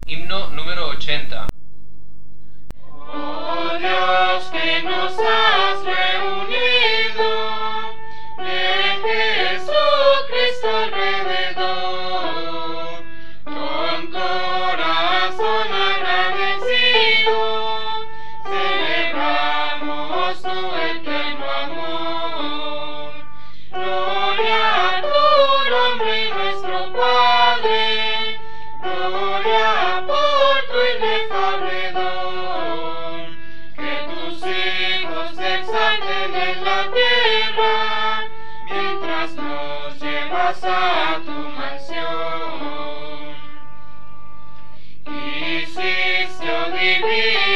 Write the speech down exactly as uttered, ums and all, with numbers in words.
Himno número ochenta. Oh Dios, que nos has reunido de Jesucristo alrededor, con corazón agradecido, celebramos tu eterno amor. Gloria a tu nombre, nuestro Padre, gloria por tu inefable don, que tus hijos te exalten en la tierra, mientras nos llevas a tu mansión. Hiciste, oh divino